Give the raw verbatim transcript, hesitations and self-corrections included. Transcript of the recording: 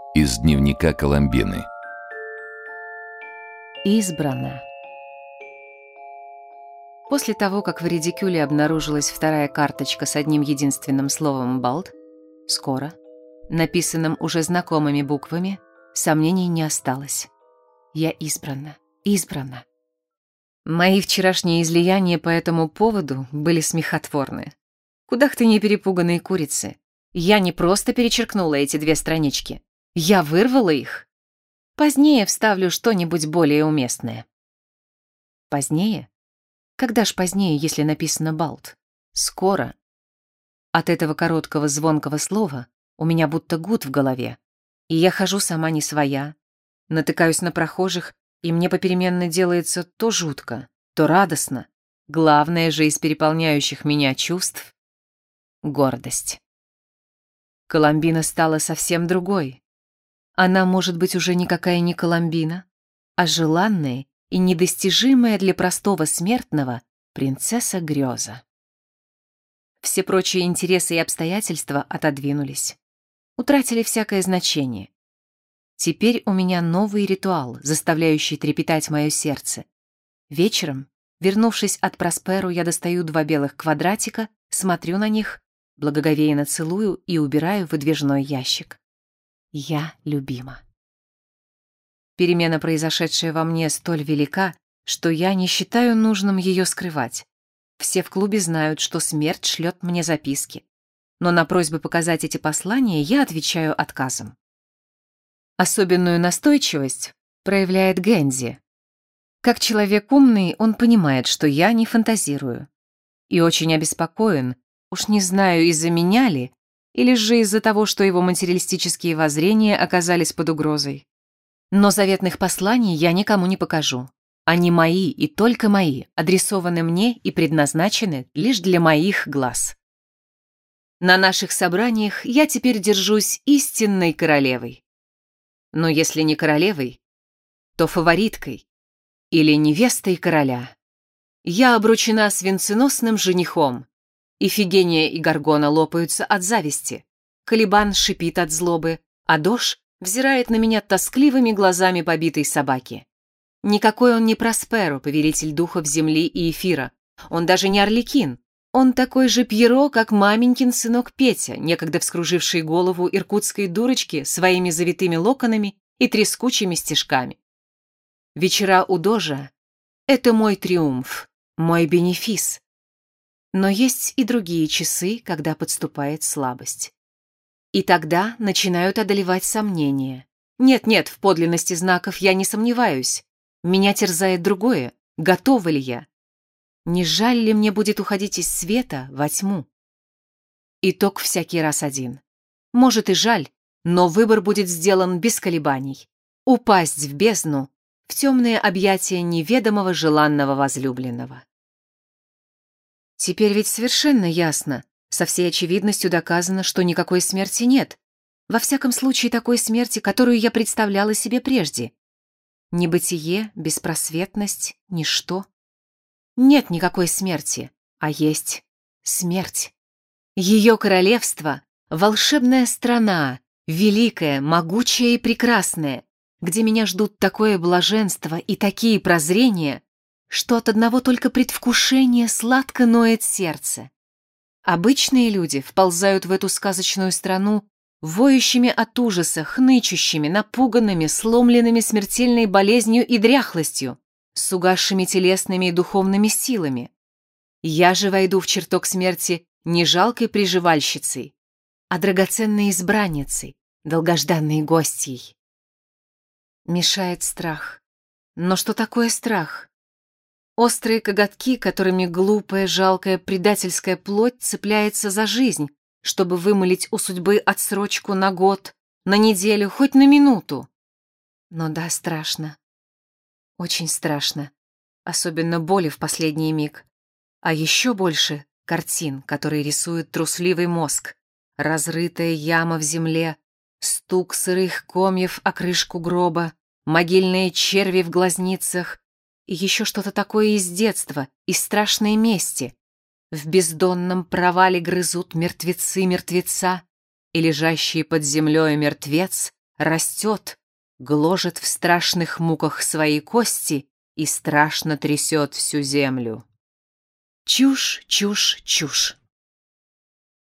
Из дневника Коломбины. Избрана. После того, как в редикюле обнаружилась вторая карточка с одним единственным словом «Балт», скоро, написанным уже знакомыми буквами, сомнений не осталось. Я избрана, избрана. Мои вчерашние излияния по этому поводу были смехотворны. Кудахтанье перепуганные курицы. Я не просто перечеркнула эти две странички. Я вырвала их. Позднее вставлю что-нибудь более уместное. Позднее? Когда ж позднее, если написано «Балт»? Скоро. От этого короткого звонкого слова у меня будто гуд в голове, и я хожу сама не своя, натыкаюсь на прохожих, и мне попеременно делается то жутко, то радостно. Главное же из переполняющих меня чувств — гордость. Коломбина стала совсем другой. Она, может быть, уже никакая не Коломбина, а желанная и недостижимая для простого смертного принцесса Греза. Все прочие интересы и обстоятельства отодвинулись, утратили всякое значение. Теперь у меня новый ритуал, заставляющий трепетать мое сердце. Вечером, вернувшись от Просперу, я достаю два белых квадратика, смотрю на них, благоговейно целую и убираю в выдвижной ящик. Я любима. Перемена, произошедшая во мне, столь велика, что я не считаю нужным ее скрывать. Все в клубе знают, что смерть шлет мне записки. Но на просьбы показать эти послания я отвечаю отказом. Особенную настойчивость проявляет Гензи. Как человек умный, он понимает, что я не фантазирую. И очень обеспокоен, уж не знаю, из-за меня ли, или же из-за того, что его материалистические воззрения оказались под угрозой. Но заветных посланий я никому не покажу. Они мои и только мои, адресованы мне и предназначены лишь для моих глаз. На наших собраниях я теперь держусь истинной королевой. Но если не королевой, то фавориткой или невестой короля. Я обручена с венценосным женихом. Ифигения и Гаргона лопаются от зависти. Калибан шипит от злобы, а Дош взирает на меня тоскливыми глазами побитой собаки. Никакой он не Просперо, повелитель духов земли и эфира. Он даже не Орликин. Он такой же Пьеро, как маменькин сынок Петя, некогда вскруживший голову иркутской дурочки своими завитыми локонами и трескучими стежками. Вечера у Дожа — это мой триумф, мой бенефис. Но есть и другие часы, когда подступает слабость. И тогда начинают одолевать сомнения. Нет-нет, в подлинности знаков я не сомневаюсь. Меня терзает другое. Готова ли я? Не жаль ли мне будет уходить из света во тьму? Итог всякий раз один. Может и жаль, но выбор будет сделан без колебаний. Упасть в бездну, в темные объятия неведомого желанного возлюбленного. Теперь ведь совершенно ясно, со всей очевидностью доказано, что никакой смерти нет. Во всяком случае, такой смерти, которую я представляла себе прежде. Небытие, беспросветность, ничто. Нет никакой смерти, а есть смерть. Ее королевство — волшебная страна, великая, могучая и прекрасная, где меня ждут такое блаженство и такие прозрения, что от одного только предвкушения сладко ноет сердце. Обычные люди вползают в эту сказочную страну воющими от ужаса, хнычущими, напуганными, сломленными смертельной болезнью и дряхлостью, с угасшими телесными и духовными силами. Я же войду в чертог смерти не жалкой приживальщицей, а драгоценной избранницей, долгожданной гостьей. Мешает страх. Но что такое страх? Острые коготки, которыми глупая, жалкая, предательская плоть цепляется за жизнь, чтобы вымолить у судьбы отсрочку на год, на неделю, хоть на минуту. Но да, страшно. Очень страшно. Особенно боли в последний миг. А еще больше картин, которые рисует трусливый мозг. Разрытая яма в земле, стук сырых комьев о крышку гроба, могильные черви в глазницах и еще что-то такое из детства, из страшной мести. В бездонном провале грызут мертвецы мертвеца, и лежащий под землей мертвец растет, гложет в страшных муках свои кости и страшно трясет всю землю. Чушь, чушь, чушь.